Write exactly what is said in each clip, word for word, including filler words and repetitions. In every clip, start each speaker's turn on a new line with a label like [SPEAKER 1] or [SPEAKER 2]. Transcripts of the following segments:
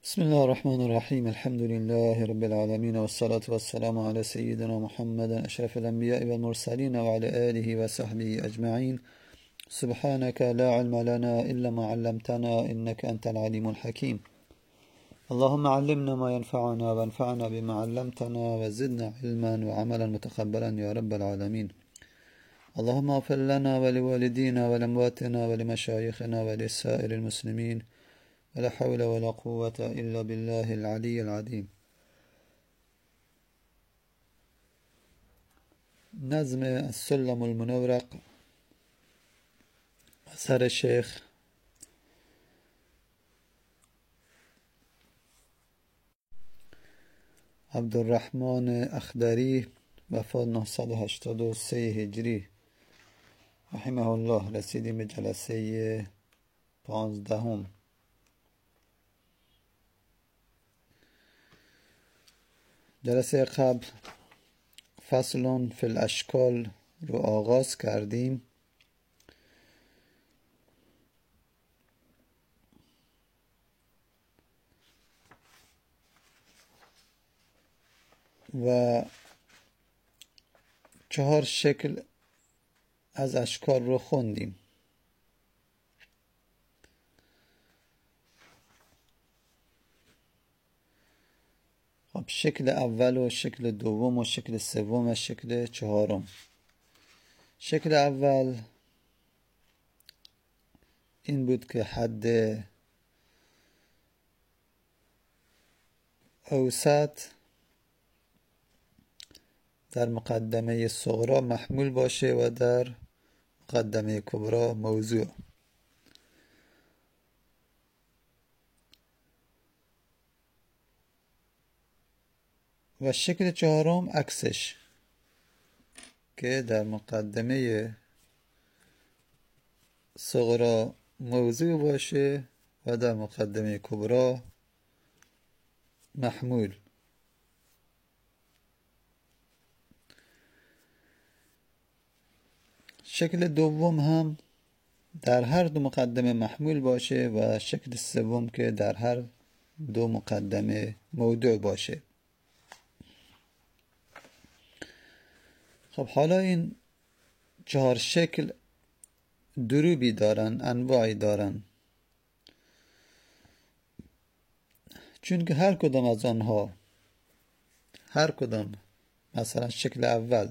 [SPEAKER 1] بسم الله الرحمن الرحيم الحمد لله رب العالمين والصلاة والسلام على سيدنا محمد أشرف الأنبياء والمرسلين وعلى آله وصحبه أجمعين. سبحانك لا علم لنا إلا ما علمتنا إنك أنت العليم الحكيم. اللهم علمنا ما ينفعنا وانفعنا بما علمتنا وزدنا علما وعملا متقبلا يا رب العالمين. اللهم اغفر لنا ولوالدينا ولأمواتنا ولمشايخنا ولسائر المسلمين ولا حول ولا قوة إلا بالله العلي العظيم. نظم السلم المنورق اثر شیخ عبدالرحمن اخضری، وفات نهصد و هشتاد و سه هجری رحمه الله. رسیدیم به جلسه پانزدهم. جلسه قبل فصل فی الاشکال رو آغاز کردیم و چهار شکل از اشکال رو خوندیم. خب شکل اول و شکل دوم و شکل سوم و شکل چهارم. شکل اول این بود که حد اوسط در مقدمه صغرا محمول باشه و در مقدمه کبرا موضوع. و شکل چهارم عکسش که در مقدمه صغرا موضوع باشه و در مقدمه کبرا محمول. شکل دوم هم در هر دو مقدمه محمول باشه و شکل سوم که در هر دو مقدمه موضوع باشه. خب حالا این چهار شکل دروبی دارن، انواعی دارن، چون که هر کدام از آنها هر کدام مثلا شکل اول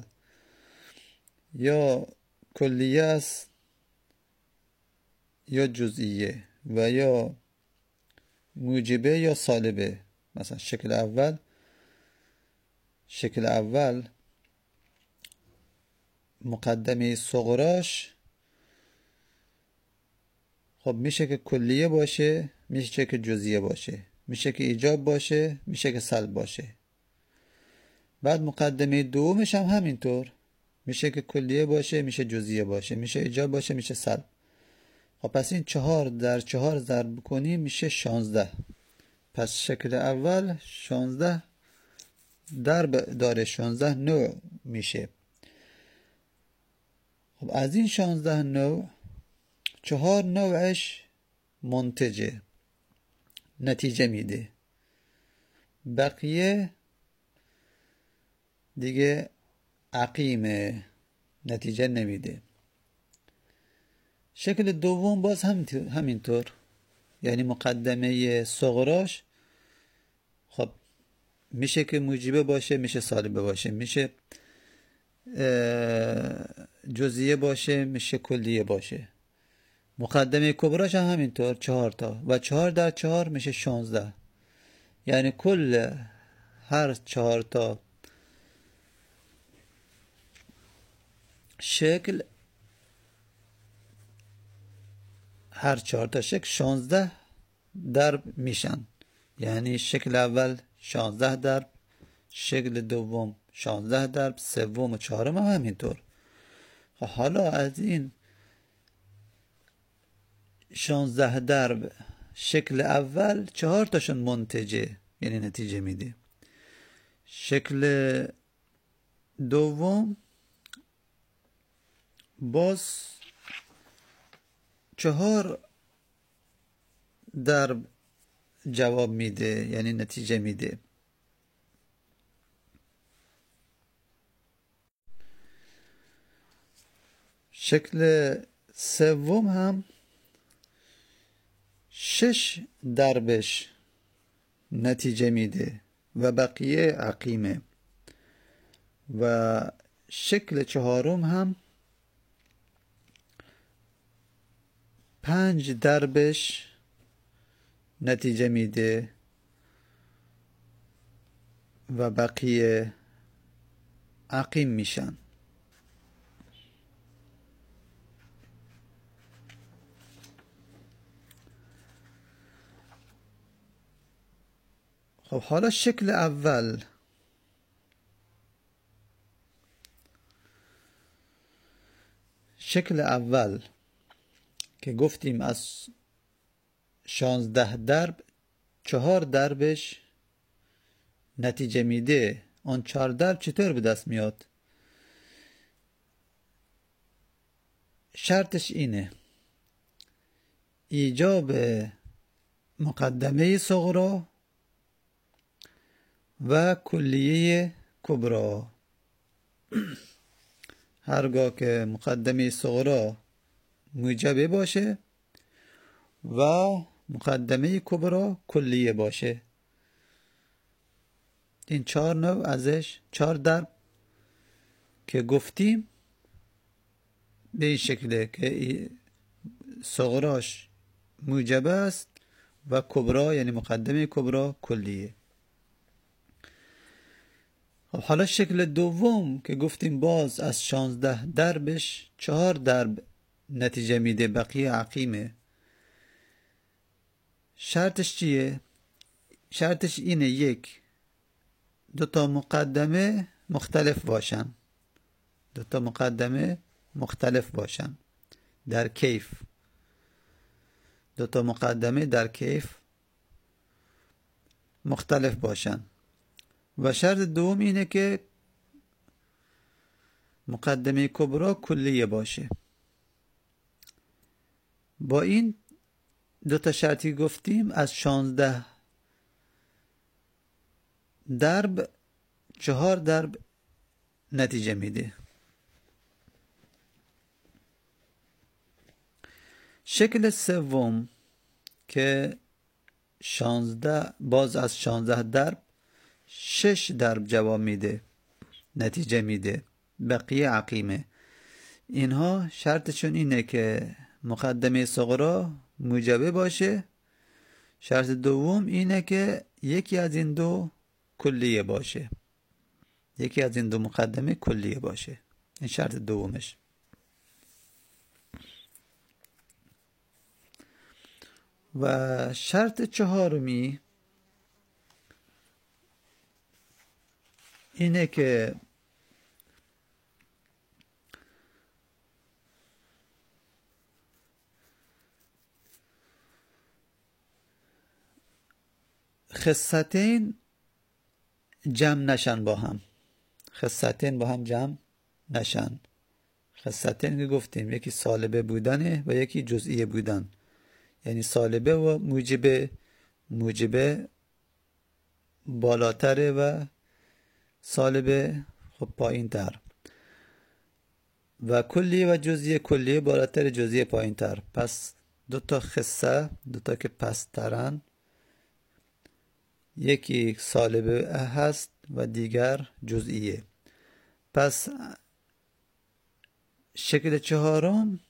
[SPEAKER 1] یا کلیه است یا جزئیه و یا موجبه یا سالبه. مثلا شکل اول شکل اول مقدمه صغراش خب میشه که کلیه باشه، میشه که جزئیه باشه، میشه که ایجاب باشه، میشه که سلب باشه. بعد مقدمه دومش هم همینطور، میشه که کلیه باشه، میشه جزئیه باشه، میشه ایجاب باشه، میشه سلب. خب پس این چهار در چهار ضرب کنیم میشه شانزده. پس شکل اول شانزده ضرب داره، شانزده نوع میشه. خب از این شانزده نوع چهار نوعش منتجه، نتیجه میده. بقیه دیگه عقیمه، نتیجه نمیده. شکل دوم باز هم همینطور، یعنی مقدمه صغراش خب میشه که موجبه باشه، میشه سالبه باشه، میشه جزئیه باشه، میشه کلیه باشه. مقدمه کبراش هم همینطور، چهار تا و چهار در چهار میشه شانزده. یعنی کل هر چهار تا شکل هر چهار تا شکل شانزده درب میشن. یعنی شکل اول شانزده درب، شکل دوم شانزده درب، سوم و چهارم هم همینطور. حالا از این شانزده درب شکل اول چهار تاشون منتجه، یعنی نتیجه میده. شکل دوم باز چهار در جواب میده، یعنی نتیجه میده. شکل سوم هم شش دربش نتیجه میده و بقیه عقیمه. و شکل چهارم هم پنج دربش نتیجه میده و بقیه عقیم میشن. خب حالا شکل اول، شکل اول که گفتیم از شانزده درب چهار دربش نتیجه میده، آن چهار درب چطور به دست میاد؟ شرطش اینه: ایجاب مقدمه صغرا و کلیه کبرا. هرگاه که مقدمه صغرا موجبه باشه و مقدمه کبرا کلیه باشه، این چهار نوع ازش، چهار درب که گفتیم به این شکله که صغراش موجبه است و کبرا یعنی مقدمه کبرا کلیه. خب حالا شکل دوم که گفتیم باز از شانزده دربش چهار درب نتیجه میده، بقیه عقیمه. شرطش چیه؟ شرطش اینه: یک، دوتا مقدمه مختلف باشن، دوتا مقدمه مختلف باشن در کیف، دوتا مقدمه در کیف مختلف باشن. و شرط دوم اینه که مقدمه کبرا کلیه باشه. با این دوتا شرطی گفتیم از شانزده درب چهار درب نتیجه میده. شکل سوم که شانزده باز از شانزده درب شش درب جواب میده، نتیجه میده، بقیه عقیمه. اینها شرطشون اینه که مقدمه صغرا موجبه باشه. شرط دوم اینه که یکی از این دو کلیه باشه، یکی از این دو مقدمه کلیه باشه. این شرط دومش. و شرط چهارمی اینه که خصتین جمع نشن با هم، خصتین با هم جمع نشن. خصتین که گفتیم یکی سالبه بودنه و یکی جزئیه بودن، یعنی سالبه و موجبه، موجبه بالاتره و سالبه خب پایین تر، و کلیه و جزئیه، کلیه بالاتر جزئیه پایین تر. پس دوتا خصه، دوتا که پست ترن، یکی سالبه هست و دیگر جزئیه. پس شکل چهارم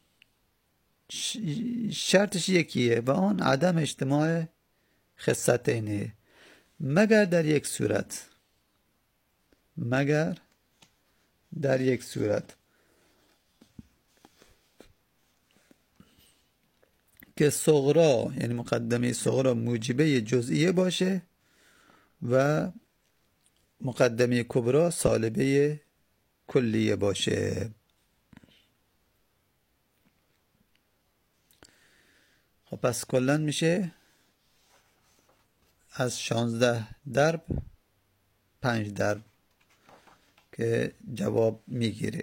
[SPEAKER 1] شرطش یکیه و آن عدم اجتماع خصتینه، مگر در یک صورت، مگر در یک صورت که صغرا یعنی مقدمه صغرا موجبه جزئیه باشه و مقدمه کبرا سالبه کلیه باشه. خب پس کلن میشه از شانزده درب پنج درب که جواب میگیره.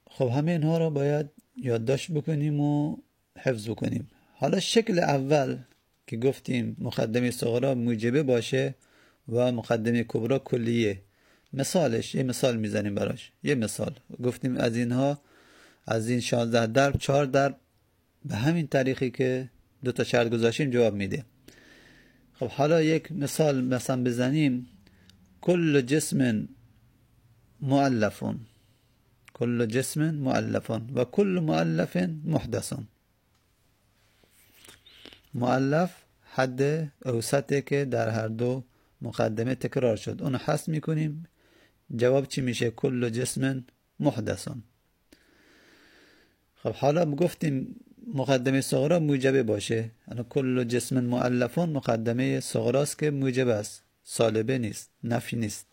[SPEAKER 1] خب همه اینها را باید یادداشت بکنیم و حفظ بکنیم. حالا شکل اول که گفتیم مقدمه صغرا موجبه باشه و مقدمه کبرا کلیه. مثالش یه مثال میزنیم براش. یه مثال گفتیم از اینها، از این شانزده درب چهار درب به همین طریقی که دو تا شرط گذاشتیم جواب میده. خب حالا یک مثال مثلا بزنیم. کل جسم مؤلفون، کل جسم مؤلفون و کل مؤلف محدث. مؤلف حد اوسطه که در هر دو مقدمه تکرار شد، اون حذف میکنیم. جواب چی میشه؟ کل جسم محدث. خب حالا گفتیم مقدمه صغرا موجبه باشه. انا کل جسم مؤلفون مقدمه صغراست که موجب است، سالبه نیست، نفی نیست.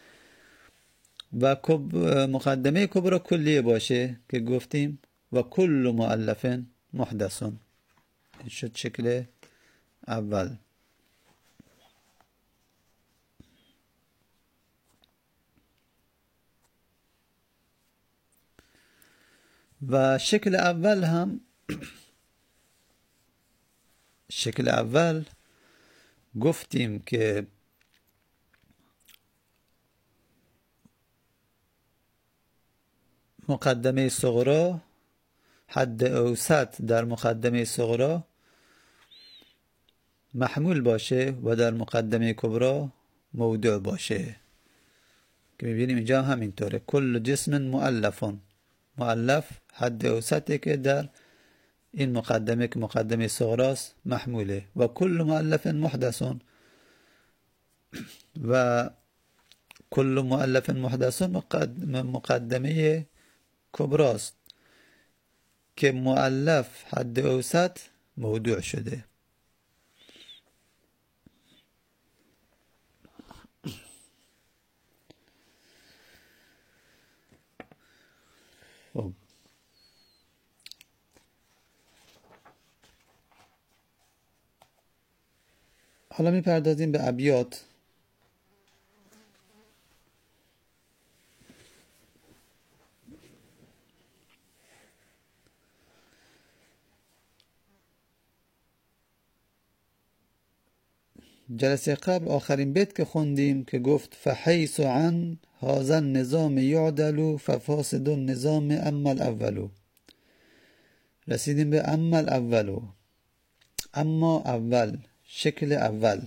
[SPEAKER 1] و مقدمه کبرا کلیه باشه که گفتیم و کل مؤلف محدث. این شد شکل اول. و شکل اول هم شکل اول گفتیم که مقدمه صغرا حد اوسط در مقدمه صغرا محمول باشه و در مقدمه کبرا موضوع باشه، که میبینیم اینجا همینطوره. کل جسم مؤلفون، مؤلف حد اوسطه که در این مقدمه که مقدمه صغراست محموله. و کل مؤلف محدثون، و کل مؤلف محدثون مقدمه کبراست که مؤلف حد اوسط موضوع شده. خب حالا میپردازیم به ابیات. جلسه قبل آخرین بیت که خوندیم که گفت فحیث عن هذا النظام یعدل ففاسد النظام اما الاولو. رسیدیم به اما الاولو، اما اول، شکل اول.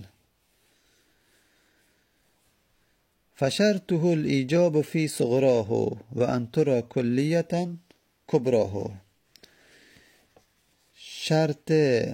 [SPEAKER 1] فشرطه الایجاب فی صغراه و ان ترى کلیتا کبراه. شرط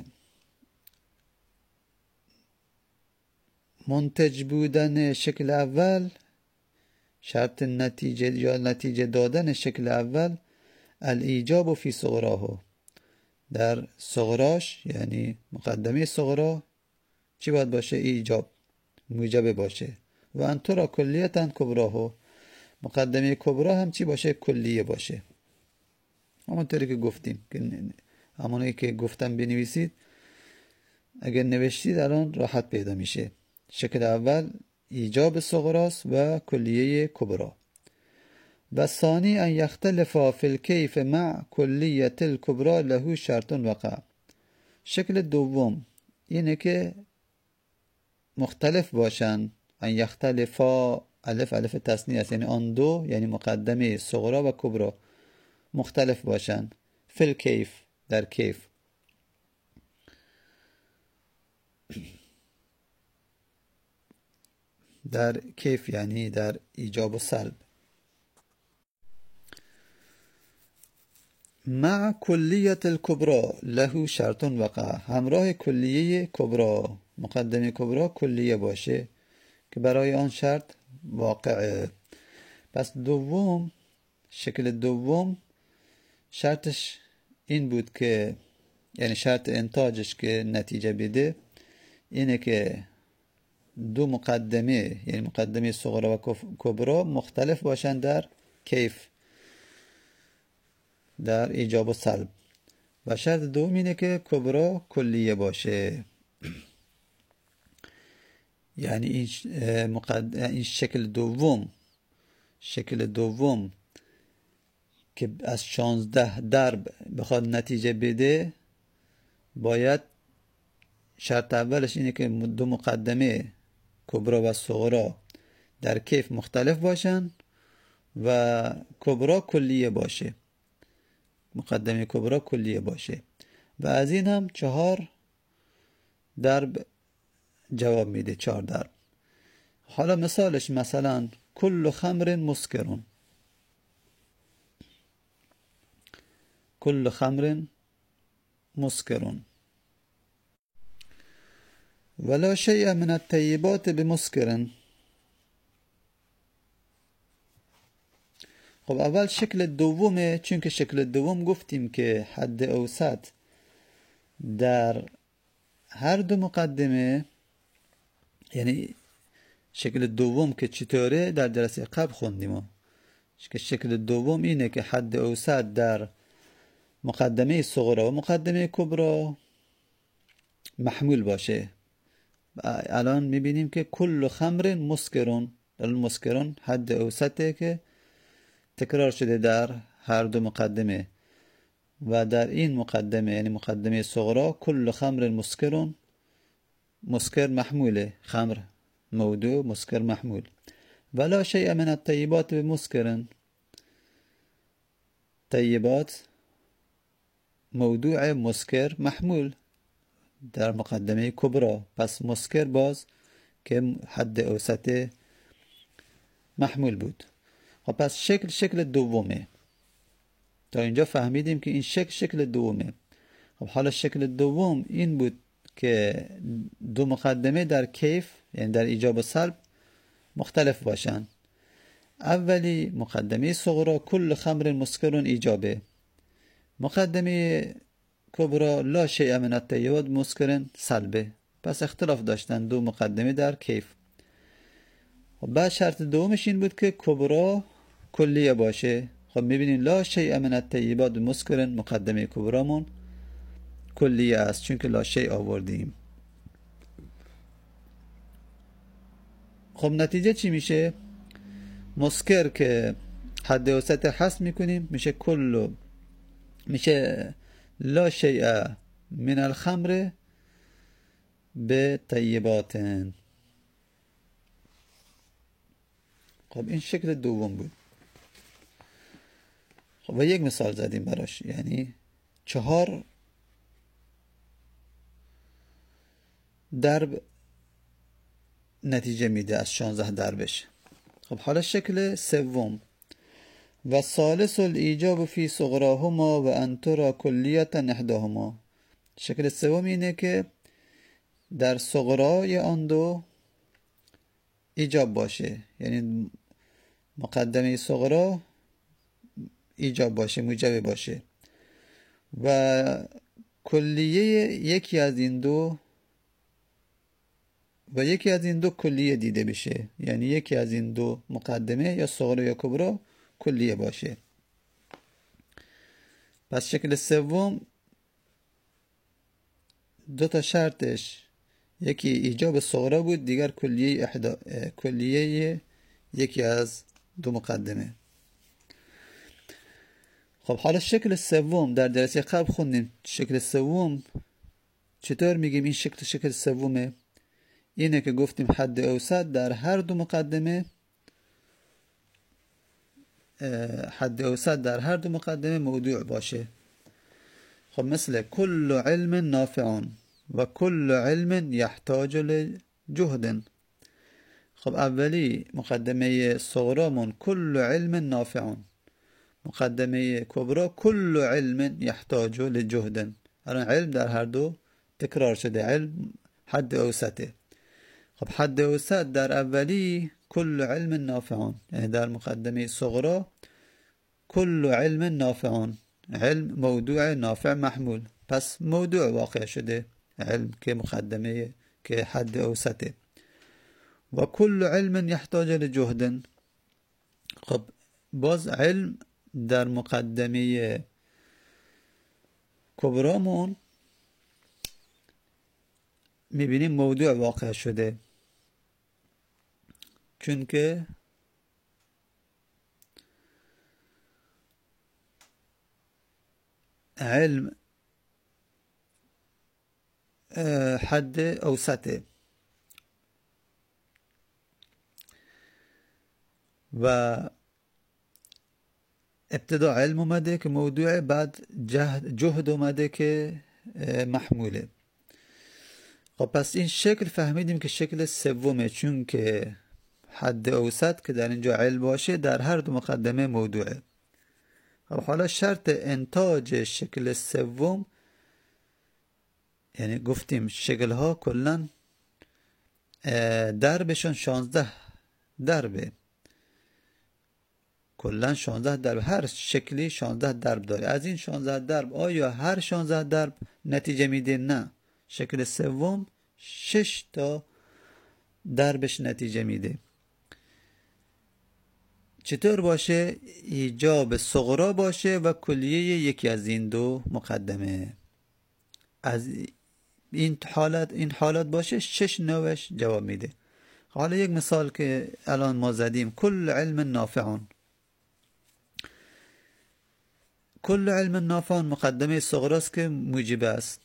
[SPEAKER 1] منتج بودن شکل اول، شرط نتیجه یا نتیجه دادن شکل اول، الایجاب فی صغراه، در صغراش یعنی مقدمه صغرا چی باید باشه؟ ایجاب، موجب باشه. و ان ترى کلیتا کبراه، مقدمه کبرا هم چی باشه؟ کلیه باشه. همونطوری که گفتیم که همونی که گفتم بنویسید، اگر نوشتید الان راحت پیدا میشه. شکل اول ایجاب صغراست و کلیه کبرا. و ثانی ان یختلف فی الکیف مع کلیه الکبرا له شرط وقع. شکل دوم اینه که مختلف باشن. ان یختلفا، الف الف تثنیه است، یعنی آن دو، یعنی مقدمه صغرا و کبرا مختلف باشن. فی الکیف، در کیف. در کیف یعنی در ایجاب و سلب. مع کلیه الکبرا له شرط وقع، همراه کلیه کبرا، مقدمه کبرا کلیه باشه که برای آن شرط واقعه. پس دوم، شکل دوم شرطش این بود که، یعنی شرط انتاجش که نتیجه بده اینه که دو مقدمه، یعنی مقدمه صغرا و کبرا مختلف باشند در کیف، در ایجاب و سلب. و شرط دوم اینه که کبرا کلیه باشه. یعنی این, مقد... این شکل دوم، شکل دوم که از شانزده درب بخواد نتیجه بده، باید شرط اولش اینه که دو مقدمه کبرا و صغرا در کیف مختلف باشن و کبرا کلیه باشه، مقدمه کبرا کلیه باشه و از این هم چهار درب جواب میده، چهار درب. حالا مثالش مثلا کل خمر مسکرون، کل خمر مسکرون ولا شیء من الطیبات بمسکرن. خب اول شکل دومه، چون که شکل دوم گفتیم که حد اوسط در هر دو مقدمه، یعنی شکل دوم که چطوره در جلسه قبل خوندیم که شکل دوم اینه که حد اوسط در مقدمه صغرا و مقدمه کبرا محمول باشه. الان میبینیم که کل خمر مسکرون، در مسکرون حد اوسطه که تکرار شده در هر دو مقدمه و در این مقدمه یعنی مقدمه صغرا کل خمر مسکرون، مسکر محموله، خمر موضوع، مسکر محمول. ولا شیء من الطیبات بمسکرن، طیبات موضوع مسکر محمول در مقدمه کبرا، پس مسکر باز که حد اوسط محمول بود. خب پس شکل شکل دومه، تا اینجا فهمیدیم که این شکل شکل دومه. خب حالا شکل دوم این بود که دو مقدمه در کیف یعنی در ایجاب و سلب مختلف باشن. اولی مقدمه صغرا کل خمر مسکرون ایجابه، مقدمه کبرا لا شیء من الطیبات مسکرن سلبه. پس اختلاف داشتن دو مقدمه در کیف. خب بعد شرط دومش این بود که کبرا کلیه باشه. خب میبینین لا شیء من الطیبات مسکرن مقدمه کبرامون کلیه است، چون که لا شیء آوردیم. خب نتیجه چی میشه؟ مسکر که حد اوسط حذف میکنیم میشه کل، میشه لا شیء من الخمر به طیباتن. خب این شکل دوم بود. خب و یک مثال زدیم براش، یعنی چهار درب نتیجه میده از شانزده دربش. خب حالا شکل سوم و ثالث الایجاب فی صغراهما و انترا کلیتا احداهما. شکل سوم اینه که در صغرای آن دو ایجاب باشه، یعنی مقدمه صغرا ایجاب باشه، موجب باشه و کلیه یکی از این دو و یکی از این دو کلیه دیده بشه، یعنی یکی از این دو مقدمه یا صغرا یا کبرا کلیه باشه. پس شکل سوم دو تا شرطش، یکی ایجاب صغرا بود، دیگر کلیه احدا... کلیه یکی از دو مقدمه. خب حالا شکل سوم در درس قبل خوندیم. شکل سوم چطور میگیم این شکل شکل سومه؟ اینه که گفتیم حد اوسط در هر دو مقدمه، حد اوسط در هر دو مقدمه موضوع باشه. خب مثل کل علم نافع و کل علم یحتاج لجهد. خب اولی مقدمه صغرامون کل علم نافع، مقدمه کبرا کل علم یحتاج لجهد. الان علم در هر دو تکرار شده، علم حد اوسطه. خب حد اوسط در اولی کل علم نافع، یعنی در مقدمه صغرا کل علم نافع، علم موضوع نافع محمول، پس موضوع واقع شده علم که مقدمه که حد اوسطه. و کل علم یحتاج لجهد. خب باز علم در مقدمه کبرامون میبینیم موضوع واقع شده، چون که علم حد اوسطه و ابتدا علم اومده که موضوع، بعد جهد, جهد اومده که محموله. خب پس این شکل فهمیدیم که شکل سومه، چون که حد اوسط که در اینجا علم باشه در هر دو مقدمه موضوعه. خب حالا شرط انتاج شکل سوم، یعنی گفتیم شکل ها کلن دربشون شانزده دربه، کلن شانزده درب، هر شکلی شانزده درب داره. از این شانزده درب آیا هر شانزده درب نتیجه میده؟ نه، شکل سوم شش تا دربش نتیجه میده. چطور باشه؟ ایجاب صغرا باشه و کلیه یکی از این دو مقدمه. از این حالت این حالت باشه شش نوش جواب میده. حالا یک مثال که الان ما زدیم، کل علم نافعون، کل علم نافعون مقدمه صغراست که موجبه است.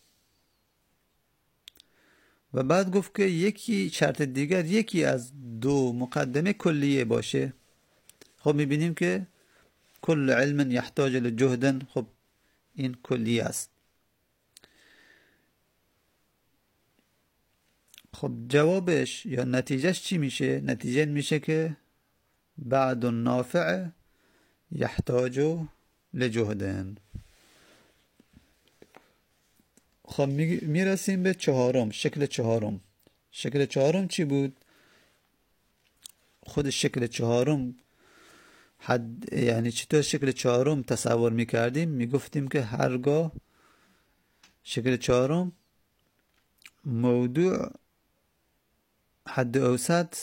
[SPEAKER 1] و بعد گفت که یکی شرط دیگر یکی از دو مقدمه کلیه باشه. خب میبینیم که کل علم یحتاج لجهدن، خب این کلیه است. خب جوابش یا نتیجهش چی میشه؟ نتیجه میشه که بعد النافع یحتاج لجهدن. خب میرسیم به چهارم، شکل چهارم. شکل چهارم چی بود؟ خود شکل چهارم حد، یعنی چطور شکل چهارم تصور میکردیم؟ میگفتیم که هرگاه شکل چهارم موضوع حد اوسط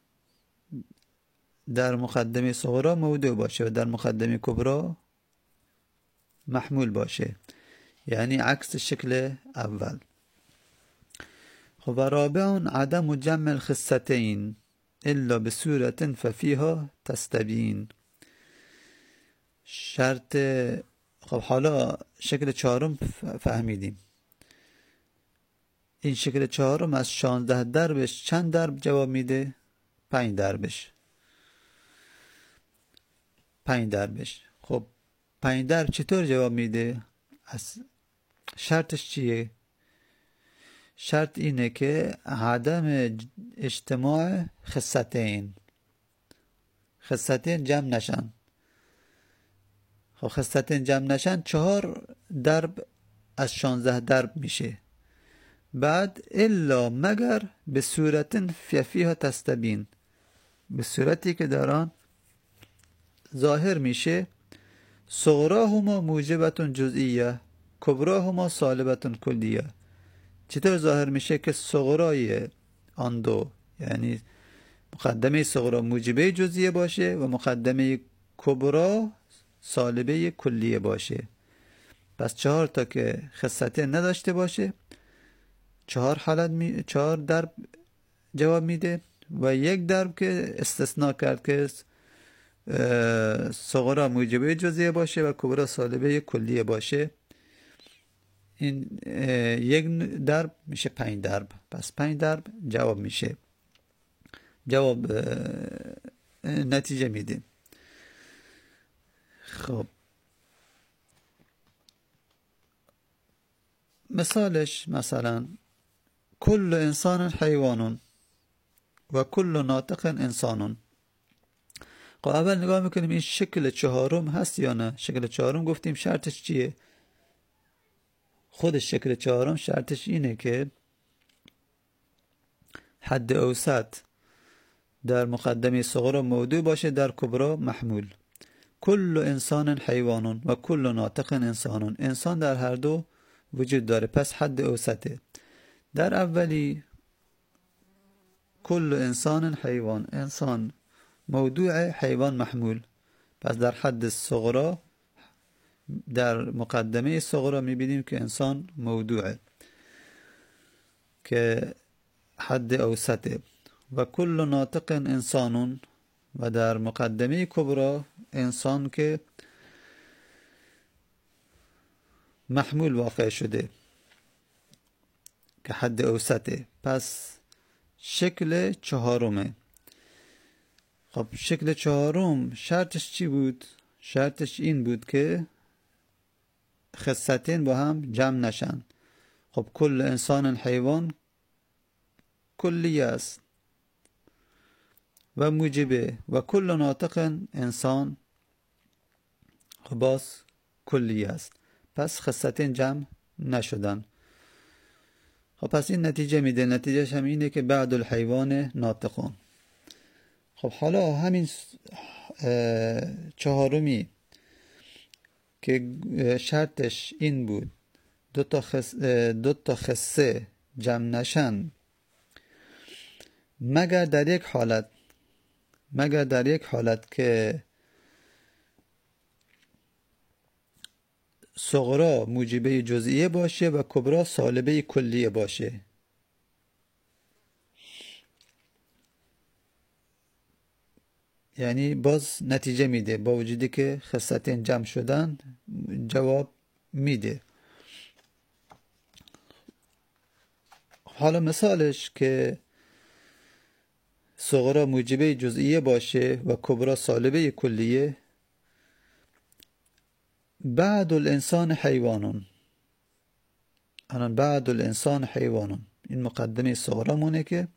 [SPEAKER 1] در مقدمه صغرا موضوع باشه و در مقدمه کبرا محمول باشه، یعنی عکس شکل اول. خب و رابعا عدم جمع الخصتين الا بصورة ففيها تستبين. شرط، خب حالا شکل چهارم فهمیدیم. این شکل چهارم از شانزده دربش چند درب جواب میده؟ پنج دربش پنج دربش خب پنج درب چطور جواب میده؟ از شرطش چیه؟ شرط اینه که عدم اجتماع خصتین، خصتین جمع نشن. خب خصتین جمع نشن چهار درب از شانزده درب میشه. بعد الا مگر به صورت فیها تستبین، به صورتی که در آن ظاهر میشه صغراهما موجبتون جزئیه کبراهما سالبتون کلیه. چطور ظاهر میشه؟ که صغرای آن دو، یعنی مقدمه صغرا موجبه جزئیه باشه و مقدمه کبرا سالبه کلیه باشه. پس چهار تا که خصته نداشته باشه چهار حالت می... چهار درب جواب میده و یک درب که استثناء کرد که صغرا موجبه جزئیه باشه و کبرا سالبه کلیه باشه. این یک درب میشه پنج درب، پس پنج درب جواب میشه، جواب نتیجه میده. خب مثالش مثلا کل انسان حیوان و کل ناطق انسان. خب اول نگاه میکنیم این شکل چهارم هست یا نه. شکل چهارم گفتیم شرطش چیه؟ خود شکل چهارم شرطش اینه که حد اوسط در مقدمه صغرا موضوع باشه، در کبرا محمول. کل انسان حیوان و کل ناطق انسان، انسان در هر دو وجود داره، پس حد اوسطه. در اولی کل انسان حیوان، انسان موضوع، حیوان محمول، پس در حد صغرا در مقدمه صغرا میبینیم که انسان موضوعه که حد اوسطه. و کل ناطق انسان و در مقدمه کبرا انسان که محمول واقع شده که حد اوسطه. پس شکل چهارمه. خب شکل چهارم شرطش چی بود؟ شرطش این بود که خصتین با هم جمع نشن. خب کل انسان حیوان کلیه است و موجبه و کل ناطق انسان خب باز کلیه است. پس خصتین جمع نشدن. خب پس این نتیجه میده. نتیجهش هم اینه که بعد الحیوان ناطقون. خب حالا همین چهارمی که شرطش این بود دو تا خس دو تا خصه جمع نشن مگر در یک حالت مگر در یک حالت که صغرا موجبه جزئیه باشه و کبرا سالبه کلیه باشه. یعنی باز نتیجه میده با وجودی که خصتین جمع شدن جواب میده. حالا مثالش که صغرا موجبه جزئیه باشه و کبرا سالبه کلیه. بعد الانسان حیوانون. الان بعد الانسان حیوانون این مقدمه صغرا مونه که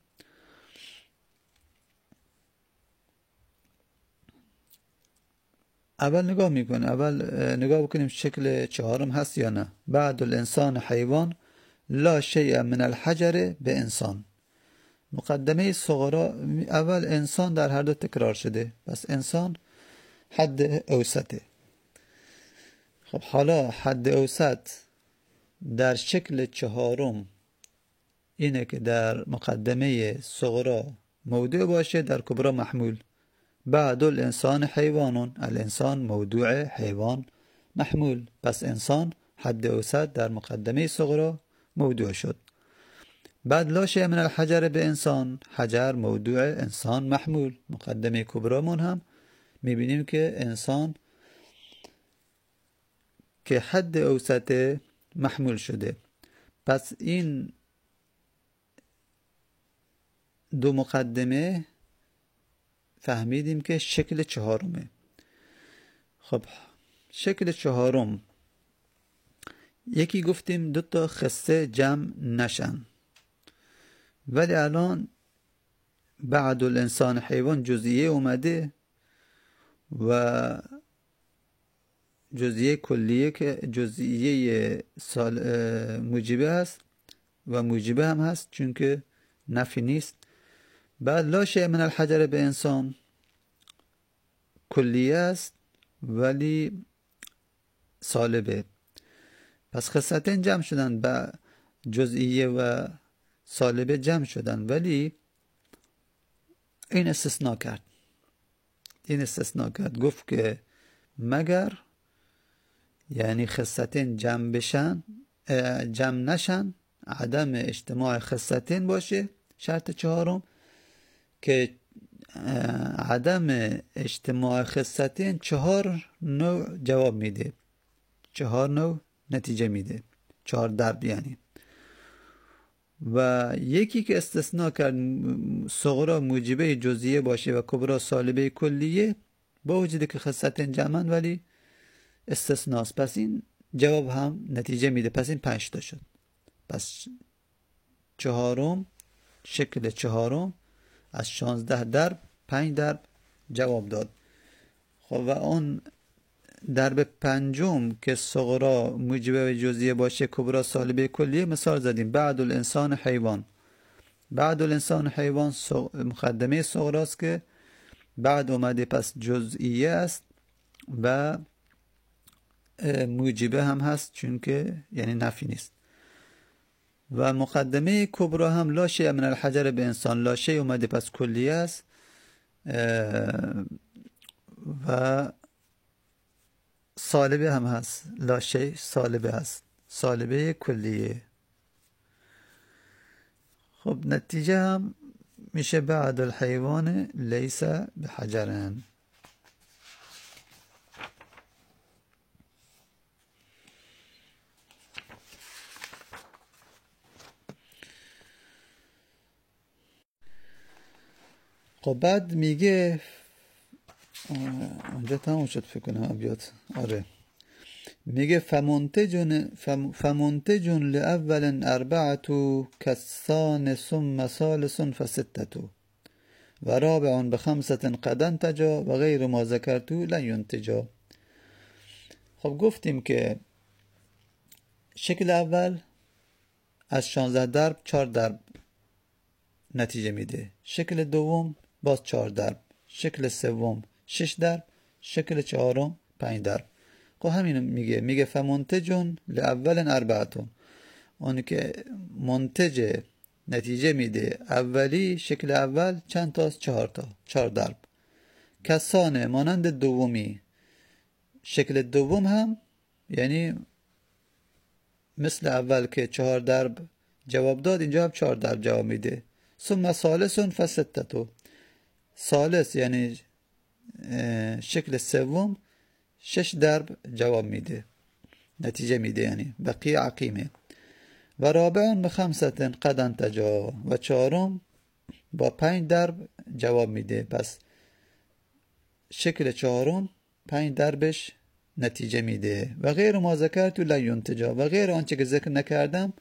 [SPEAKER 1] اول نگاه میکنه اول نگاه بکنیم شکل چهارم هست یا نه. بعد الانسان حیوان لا شیء من الحجر به انسان. مقدمه صغرا اول انسان در هر دو تکرار شده. پس انسان حد اوسطه. خب حالا حد اوسط در شکل چهارم اینه که در مقدمه صغرا موضوع باشه در کبرا محمول. بعد الانسان حیوانون. الانسان موضوع حیوان محمول. پس انسان حد اوسط در مقدمه صغرا موضوع شد. بعد لا شیء من الحجر به انسان. حجر موضوع انسان محمول. مقدمه کبرامون هم میبینیم که انسان که حد اوسط محمول شده. پس این دو مقدمه فهمیدیم که شکل چهارمه. خب شکل چهارم یکی گفتیم دو تا خصه جمع نشن ولی الان بعد الانسان حیوان جزئیه اومده و جزئیه کلیه که جزئیه سال موجبه هست و موجبه هم هست چون که نفی نیست. بعد لا شیء من الحجر به انسان کلیه است ولی سالبه. پس خصتین جمع شدن با جزئیه و سالبه جمع شدن ولی این استثناء کرد. این استثناء کرد گفت که مگر یعنی خصتین جمع بشن جمع نشن عدم اجتماع خصتین باشه. شرط چهارم که عدم اجتماع خصتین چهار نوع جواب میده. چهار نوع نتیجه میده. چهار درب یعنی. و یکی که استثناء کرد صغرا موجبه جزئیه باشه و کبرا سالبه کلیه با وجودی که خصتین جمعن ولی استثناست. پس این جواب هم نتیجه میده. پس این پنج تا شد. پس چهارم شکل چهارم از شانزده درب پنج درب جواب داد. خب و اون درب پنجم که صغرا موجبه جزئیه باشه کبرا سالبه کلیه مثال زدیم. بعد الانسان حیوان. بعد الانسان حیوان مقدمه صغراست که بعد اومده پس جزئیه است و موجبه هم هست چون که یعنی نفی نیست. و مقدمه کبرا هم لا شیء من الحجر به انسان. لا شیء اومده پس کلیه است و سالبه هم هست. لا شیء سالبه هست. سالبه کلیه. خب نتیجه هم میشه بعد الحیوان لیس بحجرن. خب بعد میگه اونجا تمام شد فکر کنم ابیات. آره میگه فمنتجن فم فمنتجن لأول اربعة کسان ثم ثالث فستة و رابع بخمسة قد انتجا و غیر ما ذکرت لن ینتجا. خب گفتیم که شکل اول از شانزده درب چهار درب نتیجه میده، شکل دوم باز چهار درب، شکل سوم شش درب، شکل چهارم پنج درب. خب همین میگه میگه فمنتجون لأول اربعتون، اون که منتج نتیجه میده اولی شکل اول چند تاست؟ چهار تا، چهار درب. کسانه مانند دومی، شکل دوم هم یعنی مثل اول که چهار درب جواب داد اینجا هم چهار درب جواب میده. ثم ثالثون فستتو، ثالث یعنی شکل سوم شش درب جواب میده، نتیجه میده، یعنی بقیه عقیمه. و رابعون بخمسة قد انتجا، و چهارم با پنج درب جواب میده، پس شکل چهارم پنج دربش نتیجه میده. و غیر ما ذکرت لا ینتجا، و غیر آنچه که ذکر نکردم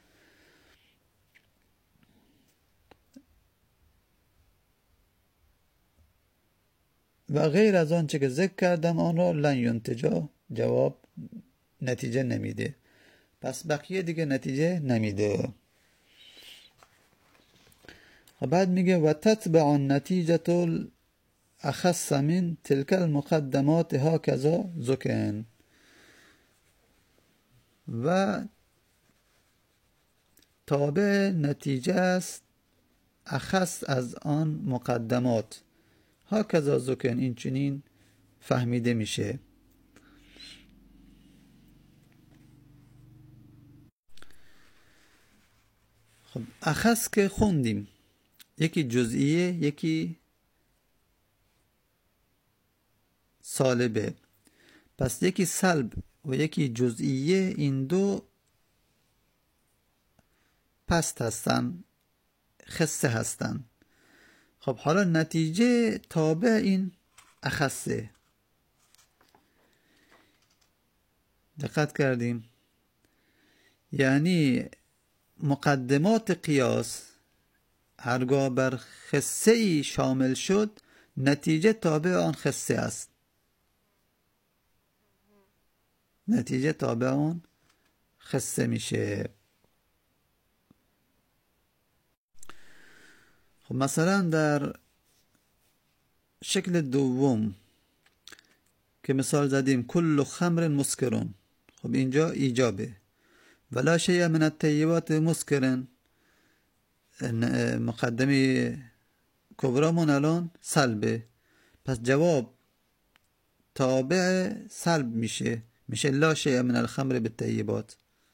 [SPEAKER 1] و غیر از آنچه که ذکر کردم آن را لن ینتجا جواب نتیجه نمیده، پس بقیه دیگه نتیجه نمیده. و بعد میگه و تتبع النتیجة الاخص من تلك المقدمات هكذا ذکن، و تابع نتیجه است اخص از آن مقدمات، هكذا ذکن این چنین فهمیده میشه. خب اخص که خوندیم، یکی جزئیه یکی سالبه، پس یکی سلب و یکی جزئیه، این دو پست هستن، خصه هستن. خب حالا نتیجه تابع این اخصه، دقت کردیم؟ یعنی مقدمات قیاس هرگاه بر خصه ای شامل شد نتیجه تابع آن خصه است، نتیجه تابع آن خصه میشه. خب مثلا در شکل دوم که مثال زدیم کل خمر مسکرون، خب اینجا ایجابه. ولا شیء من الطیبات مسکرن، مقدمه کبرامون الان سلبه، پس جواب تابع سلب میشه، میشه لا شیء من الخمر بالطیبات.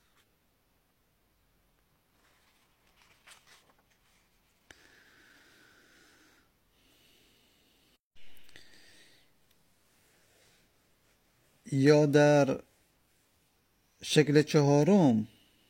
[SPEAKER 1] یا در شکل چهارم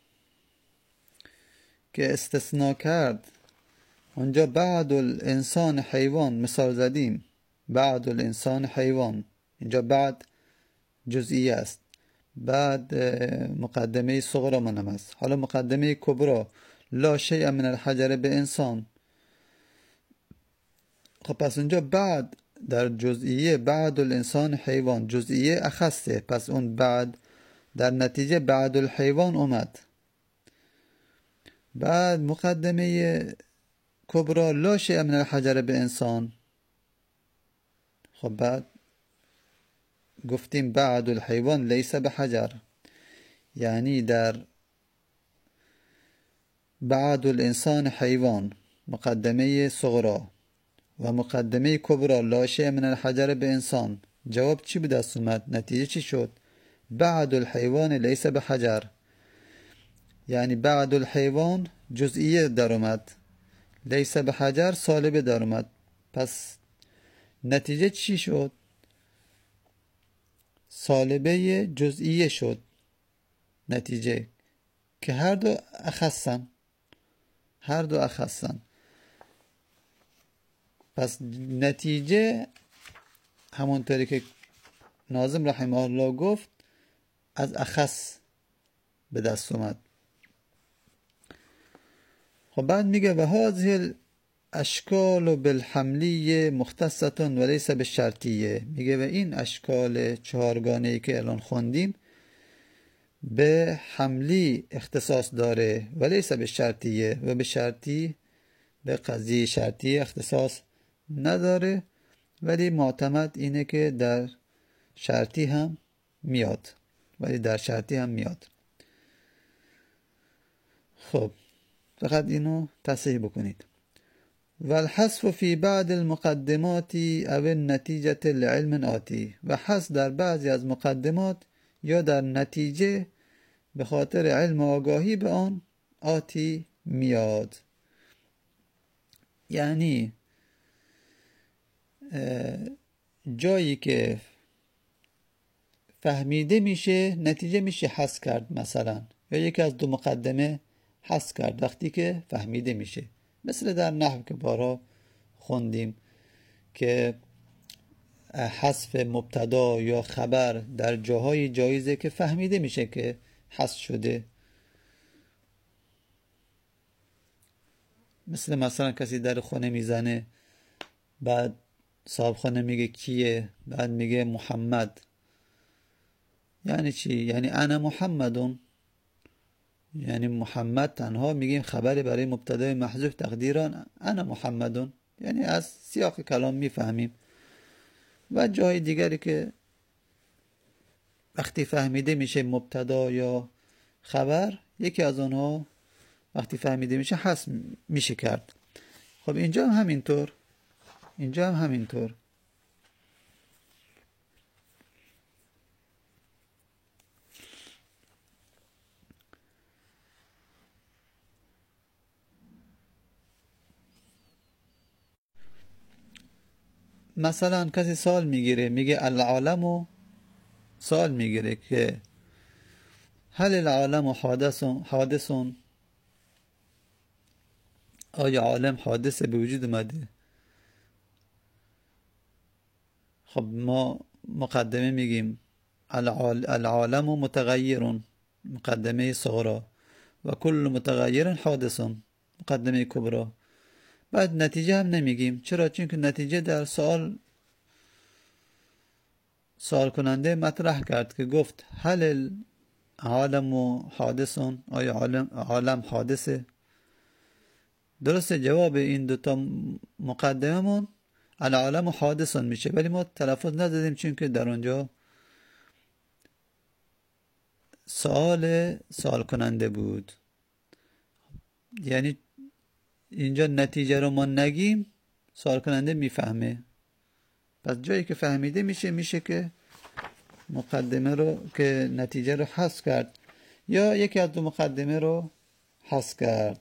[SPEAKER 1] که استثناء کرد، اونجا بعد الانسان حیوان مثال زدیم، بعد الانسان حیوان، اینجا بعد جزئیه است، بعد مقدمه صغرا منم است. حالا مقدمه کبرا لا شیء من الحجر به انسان، خب پس اونجا بعد در جزئیه بعد الانسان حیوان، جزئیه اخصه، پس اون بعد در نتیجه بعد الحیوان اومد. بعد مقدمه کبرا لا شیء من الحجر به انسان، خب بعد گفتیم بعد الحیوان لیس به حجر، یعنی در بعد الانسان حیوان مقدمه صغرا و مقدمه کبرا لا شیء من الحجر به انسان، جواب چی به دست اومد؟ نتیجه چی شد؟ بعد الحیوان لیس به حجر، یعنی بعد الحیوان جزئیه در اومد، لیس به حجر سالبه در اومد، پس نتیجه چی شد؟ سالبه جزئیه شد نتیجه، که هر دو اخصن، هر دو اخصن. پس نتیجه همونطوری که ناظم رحمه الله گفت از اخص به دست اومد. خب بعد میگه و هذه الاشکال بالحملیه مختصه ولیس بالشرطیه. میگه و این اشکال چهارگانه ای که الان خوندیم به حملی اختصاص داره ولیس بالشرطیه، و به شرطی به قضیه شرطی اختصاص نداره، ولی معتمد اینه که در شرطی هم میاد ولی در شرطی هم میاد. خب فقط اینو تصحیح بکنید. والحذف فی بعض المقدمات او النتیجه لعلم آتی. و حذف در بعضی از مقدمات یا در نتیجه به خاطر علم آگاهی به آن آتی میاد. یعنی جایی که فهمیده میشه نتیجه میشه حذف کرد، مثلا یا یکی از دو مقدمه حذف کرد وقتی که فهمیده میشه. مثل در نحو که بارها خوندیم که حذف مبتدا یا خبر در جاهای جایزه که فهمیده میشه که حذف شده. مثل مثلا کسی در خونه میزنه، بعد صاحب خانه میگه کیه، بعد میگه محمد. یعنی چی؟ یعنی انا محمدون، یعنی محمد تنها میگیم خبری برای مبتدای محذوف تقدیران انا محمدون، یعنی از سیاق کلام میفهمیم. و جای دیگری که وقتی فهمیده میشه مبتدا یا خبر، یکی از آنها وقتی فهمیده میشه حذف میشه کرد. خب اینجا هم همینطور، اینجا هم همینطور. مثلا کسی سوال میگیره، میگه العالم، سوال میگیره که هل العالم حادث حادث آیا عالم حادثه به وجود اومده؟ خب ما مقدمه میگیم العالم متغیر، مقدمه صغرا، و کل متغیر حادث، مقدمه کبرا. بعد نتیجه هم نمیگیم. چرا؟ چون که نتیجه در سوال سوال کننده مطرح کرد که گفت هل العالم حادث، آیا عالم, عالم حادثه؟ درسته جواب این دوتا مقدمه من العالم حادث میشه، ولی ما تلفظ ندادیم چون که در اونجا سوال سوال کننده بود. یعنی اینجا نتیجه رو ما نگیم سوال کننده میفهمه. پس جایی که فهمیده میشه میشه که مقدمه رو که نتیجه رو حذف کرد یا یکی از دو مقدمه رو حذف کرد.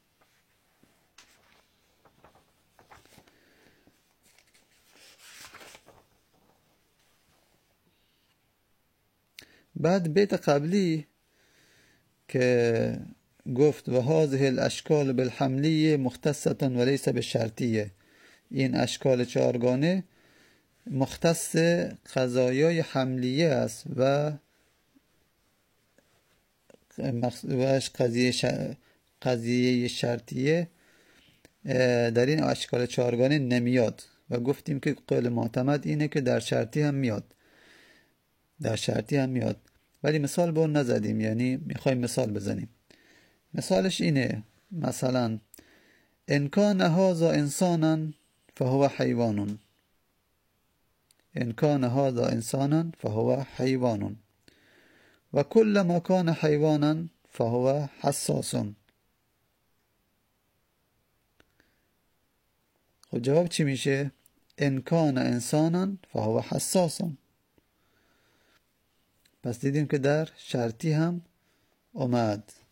[SPEAKER 1] بعد بیت قبلی که گفت و هذه الاشکال بالحملیه مختصه ولیس بالشرطیه، این اشکال چهارگانه مختص قضایای حملیه است و قضیه قضیه شرطیه در این اشکال چهارگانه نمیاد. و گفتیم که قول معتمد اینه که در شرطی هم میاد، در شرطی هم میاد، ولی مثال به اون نزدیم. یعنی میخوایم مثال بزنیم. مثالش اینه، مثلا ان کان هذا انسانا فهو حیوان، ان کان هذا انسانا فهو حیوان و کل ما کان حیوانا فهو حساس. خب جواب چی میشه؟ ان کان انسانا فهو حساس. پس دیدیم که در شرطی هم اومد.